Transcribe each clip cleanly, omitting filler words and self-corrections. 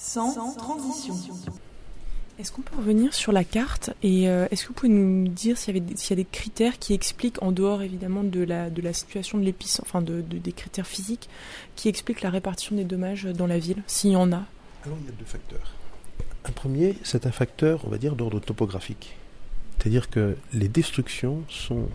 sans transition. Est-ce qu'on peut revenir sur la carte et est-ce que vous pouvez nous dire s'il y a des critères qui expliquent, en dehors évidemment de la situation de l'épicentre, enfin des critères physiques, qui expliquent la répartition des dommages dans la ville, s'il y en a? Alors il y a deux facteurs. Un premier, c'est un facteur, on va dire, d'ordre topographique. C'est-à-dire que les destructions sont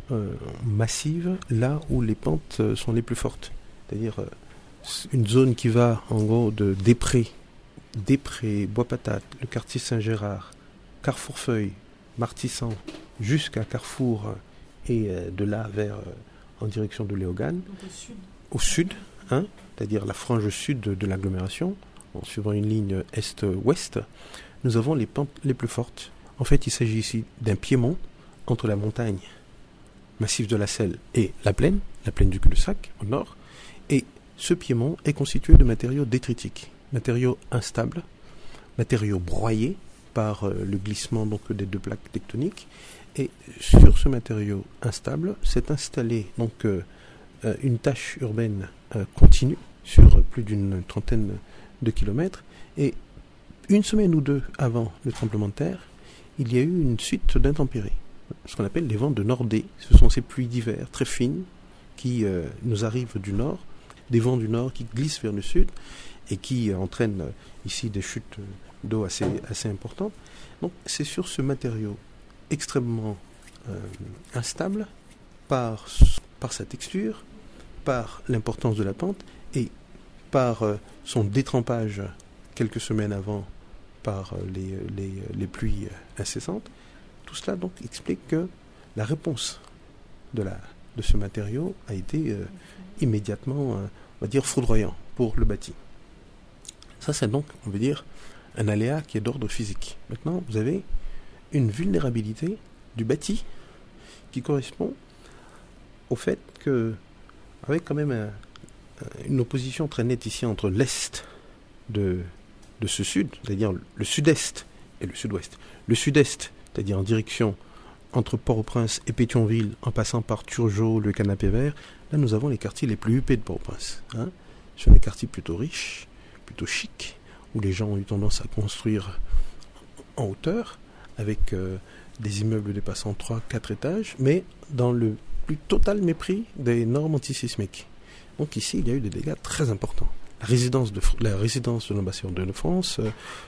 massives là où les pentes sont les plus fortes. C'est-à-dire une zone qui va en gros de Després, Bois-Patate, le quartier Saint-Gérard, Carrefour-Feuille, Martissan, jusqu'à Carrefour et de là en direction de Léogane. Donc au sud, c'est-à-dire la frange sud de l'agglomération, en suivant une ligne est-ouest, nous avons les pentes les plus fortes. En fait, il s'agit ici d'un piémont entre la montagne, massif de la Selle, et la plaine du cul-de-sac au nord. Et ce piémont est constitué de matériaux détritiques, matériaux instables, matériaux broyés par le glissement donc des deux plaques tectoniques. Et sur ce matériau instable s'est installée donc une tache urbaine continue sur plus d'une trentaine de kilomètres. Et une semaine ou deux avant le tremblement de terre, il y a eu une suite d'intempéries, ce qu'on appelle les vents de nordée. Ce sont ces pluies d'hiver très fines qui nous arrivent du nord, des vents du nord qui glissent vers le sud et qui entraînent ici des chutes d'eau assez importantes. Donc c'est sur ce matériau extrêmement instable par sa texture, par l'importance de la pente et par son détrempage quelques semaines avant par les pluies incessantes. Tout cela donc explique que la réponse de ce matériau a été immédiatement, on va dire, foudroyant pour le bâti. Ça, c'est donc, on veut dire, un aléa qui est d'ordre physique. Maintenant, vous avez une vulnérabilité du bâti qui correspond au fait que, avec quand même une opposition très nette ici entre l'est de ce sud, c'est-à-dire le sud-est et le sud-ouest. Le sud-est, c'est-à-dire en direction entre Port-au-Prince et Pétionville, en passant par Turgot, le Canapé Vert, là nous avons les quartiers les plus huppés de Port-au-Prince. Ce sont des quartiers plutôt riches, plutôt chics, où les gens ont eu tendance à construire en hauteur, avec des immeubles dépassant 3-4 étages, mais dans le plus total mépris des normes antisismiques. Donc ici, il y a eu des dégâts très importants. La résidence de l'ambassadeur de France,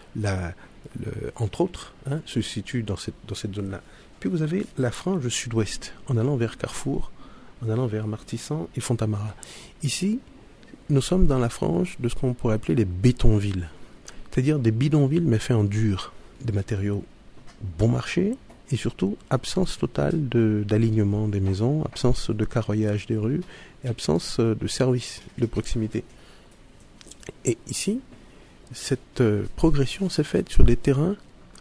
entre autres, se situe dans cette zone-là. Puis vous avez la frange sud-ouest, en allant vers Carrefour, en allant vers Martissan et Fontamara. Ici, nous sommes dans la frange de ce qu'on pourrait appeler les bétonvilles, c'est-à-dire des bidonvilles mais faits en dur, des matériaux bon marché et surtout absence totale d'alignement des maisons, absence de carroyage des rues et absence de services de proximité. Et ici, cette progression s'est faite sur des terrains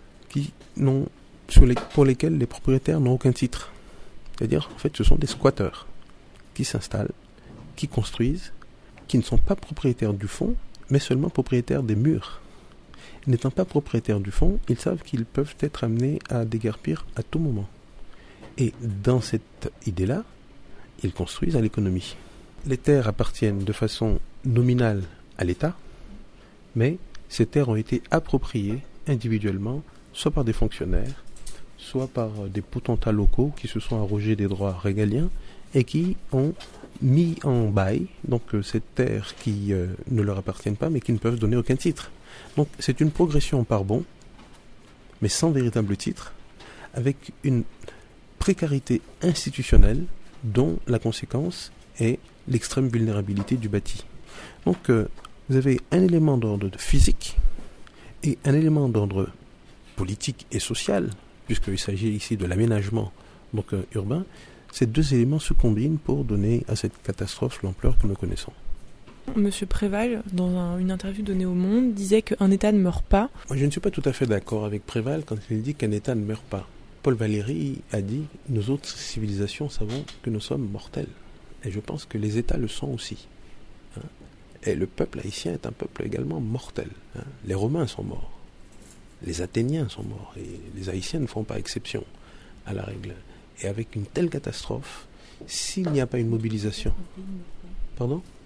pour lesquels les propriétaires n'ont aucun titre. C'est-à-dire, en fait, ce sont des squatteurs qui s'installent, qui construisent, qui ne sont pas propriétaires du fond, mais seulement propriétaires des murs. N'étant pas propriétaires du fond, ils savent qu'ils peuvent être amenés à déguerpir à tout moment. Et dans cette idée-là, ils construisent à l'économie. Les terres appartiennent de façon nominale à l'État, mais ces terres ont été appropriées individuellement, soit par des fonctionnaires, soit par des potentats locaux qui se sont arrogés des droits régaliens et qui ont mis en bail donc ces terres qui ne leur appartiennent pas mais qui ne peuvent donner aucun titre. Donc c'est une progression par bond, mais sans véritable titre, avec une précarité institutionnelle dont la conséquence est l'extrême vulnérabilité du bâti. Donc vous avez un élément d'ordre physique et un élément d'ordre politique et social, puisqu'il s'agit ici de l'aménagement donc urbain. Ces deux éléments se combinent pour donner à cette catastrophe l'ampleur que nous connaissons. Monsieur Préval, dans une interview donnée au Monde, disait qu'un État ne meurt pas. Moi, je ne suis pas tout à fait d'accord avec Préval quand il dit qu'un État ne meurt pas. Paul Valéry a dit « Nous autres civilisations savons que nous sommes mortels ». Et je pense que les États le sont aussi. Et le peuple haïtien est un peuple également mortel. Les Romains sont morts. Les Athéniens sont morts. Et les Haïtiens ne font pas exception à la règle. Et avec une telle catastrophe, s'il n'y a pas une mobilisation... Pardon ?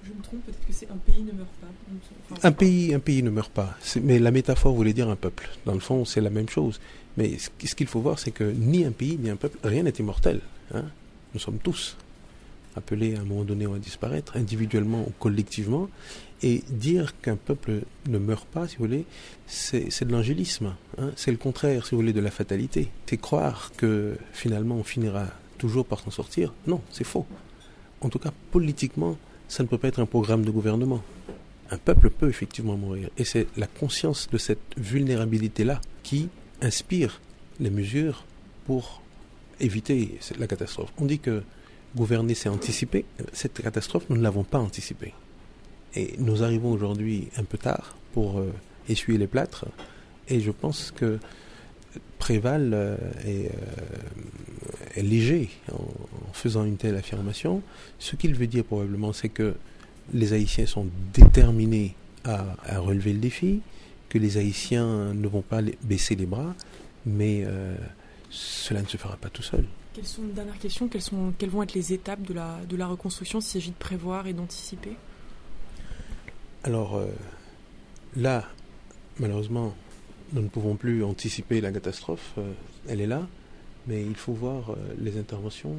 Je me trompe, peut-être que c'est un pays ne meurt pas. Un pays ne meurt pas. Mais la métaphore voulait dire un peuple. Dans le fond, c'est la même chose. Mais ce qu'il faut voir, c'est que ni un pays, ni un peuple, rien n'est immortel. Hein. Nous sommes tous appelés à un moment donné à disparaître, individuellement ou collectivement. Et dire qu'un peuple ne meurt pas, si vous voulez, c'est de l'angélisme. Hein. C'est le contraire, si vous voulez, de la fatalité. C'est croire que finalement on finira toujours par s'en sortir. Non, c'est faux. En tout cas, politiquement, ça ne peut pas être un programme de gouvernement. Un peuple peut effectivement mourir. Et c'est la conscience de cette vulnérabilité-là qui inspire les mesures pour éviter la catastrophe. On dit que gouverner, c'est anticiper. Cette catastrophe, nous ne l'avons pas anticipée. Et nous arrivons aujourd'hui un peu tard pour essuyer les plâtres. Et je pense que Préval est léger en faisant une telle affirmation. Ce qu'il veut dire probablement, c'est que les Haïtiens sont déterminés à relever le défi, que les Haïtiens ne vont pas baisser les bras, mais cela ne se fera pas tout seul. Dernière question, quelles vont être les étapes de la reconstruction s'il s'agit de prévoir et d'anticiper ? Alors là, malheureusement, nous ne pouvons plus anticiper la catastrophe, elle est là, mais il faut voir les interventions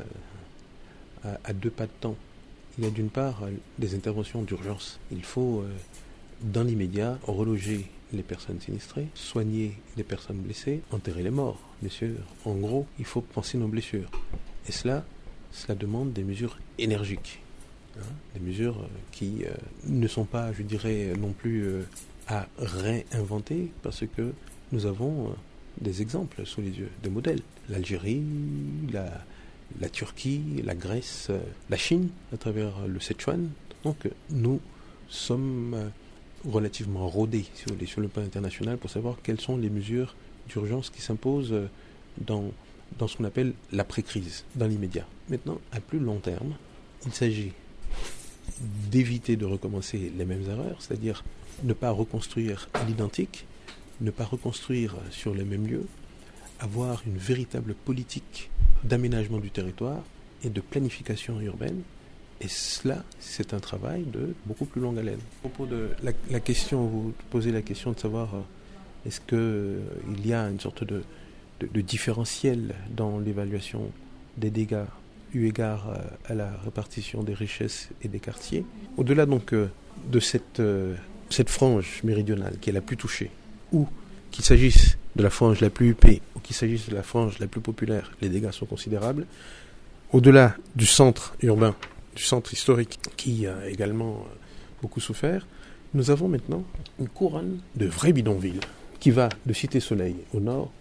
à deux pas de temps. Il y a d'une part des interventions d'urgence. Il faut, dans l'immédiat, reloger les personnes sinistrées, soigner les personnes blessées, enterrer les morts, bien sûr. En gros, il faut penser nos blessures. Et cela demande des mesures énergiques. Des mesures qui ne sont pas, je dirais, non plus à réinventer, parce que nous avons des exemples sous les yeux, des modèles. L'Algérie, la Turquie, la Grèce, la Chine, à travers le Sichuan. Donc nous sommes relativement rodés, si vous voulez, sur le plan international pour savoir quelles sont les mesures d'urgence qui s'imposent dans ce qu'on appelle l'après-crise, dans l'immédiat. Maintenant, à plus long terme, il s'agit d'éviter de recommencer les mêmes erreurs, c'est-à-dire ne pas reconstruire à l'identique, ne pas reconstruire sur les mêmes lieux, avoir une véritable politique d'aménagement du territoire et de planification urbaine. Et cela, c'est un travail de beaucoup plus longue haleine. À propos de la question, vous posez la question de savoir est-ce qu'il y a une sorte de différentiel dans l'évaluation des dégâts eu égard à la répartition des richesses et des quartiers. Au-delà donc de cette frange méridionale qui est la plus touchée, ou qu'il s'agisse de la frange la plus huppée, ou qu'il s'agisse de la frange la plus populaire, les dégâts sont considérables. Au-delà du centre urbain, du centre historique, qui a également beaucoup souffert, nous avons maintenant une couronne de vrais bidonvilles qui va de Cité-Soleil au nord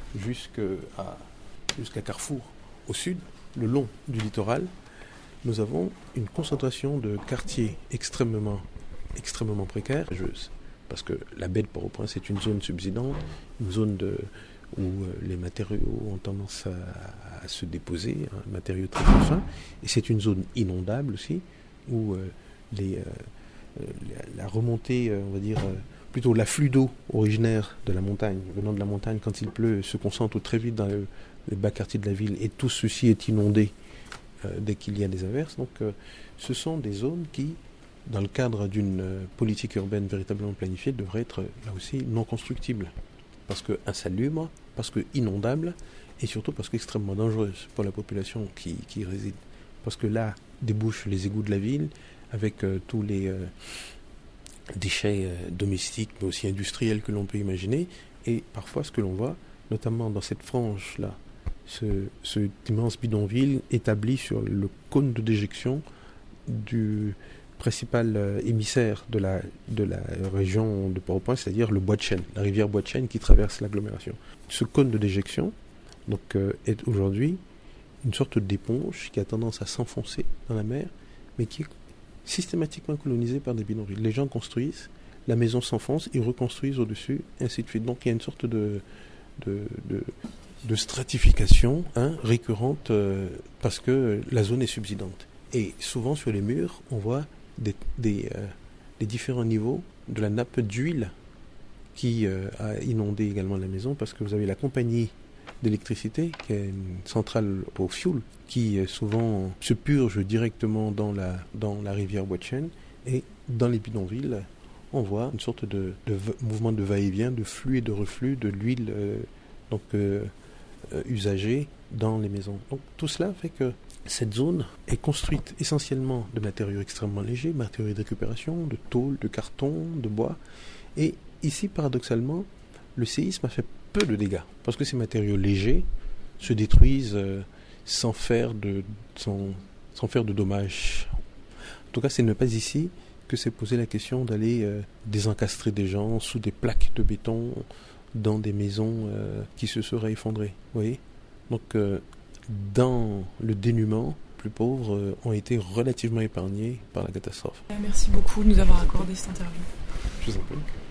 jusqu'à Carrefour au sud, le long du littoral. Nous avons une concentration de quartiers extrêmement précaires, parce que la baie de Port-au-Prince est une zone subsidante, une zone où les matériaux ont tendance à se déposer, matériaux très fins, et c'est une zone inondable aussi, où la remontée, on va dire, plutôt l'afflux d'eau originaire de la montagne, venant de la montagne quand il pleut, se concentre très vite dans les bas quartiers de la ville, et tout ceci est inondé dès qu'il y a des averses. Donc ce sont des zones qui, dans le cadre d'une politique urbaine véritablement planifiée, devraient être là aussi non constructibles. Parce que insalubres, parce que inondables, et surtout parce qu'extrêmement dangereuses pour la population qui y réside. Parce que là débouchent les égouts de la ville, avec tous les déchets domestiques, mais aussi industriels que l'on peut imaginer. Et parfois, ce que l'on voit, notamment dans cette frange-là, cet immense bidonville établi sur le cône de déjection du principal émissaire de la région de Port-au-Prince, c'est-à-dire le Bois de Chêne, la rivière Bois de Chêne qui traverse l'agglomération. Ce cône de déjection donc, est aujourd'hui une sorte d'éponge qui a tendance à s'enfoncer dans la mer, mais qui est systématiquement colonisée par des bidonvilles. Les gens construisent, la maison s'enfonce, ils reconstruisent au-dessus, et ainsi de suite. Donc il y a une sorte de stratification récurrente parce que la zone est subsidante. Et souvent sur les murs, on voit les différents niveaux de la nappe d'huile qui a inondé également la maison, parce que vous avez la compagnie d'électricité, qui est une centrale au fioul, qui souvent se purge directement dans la rivière Ouatchen. Et dans les bidonvilles, on voit une sorte de mouvement de va-et-vient, de flux et de reflux de l'huile usagée dans les maisons. Donc tout cela fait que cette zone est construite essentiellement de matériaux extrêmement légers, matériaux de récupération, de tôle, de carton, de bois. Et ici, paradoxalement, le séisme a fait peu de dégâts, parce que ces matériaux légers se détruisent sans faire de dommages. En tout cas, ce n'est pas ici que s'est posé la question d'aller désencastrer des gens sous des plaques de béton dans des maisons qui se seraient effondrées. Vous voyez ? Donc, dans le dénuement, les plus pauvres ont été relativement épargnés par la catastrophe. Merci beaucoup de nous avoir accordé cette interview. Je vous en prie.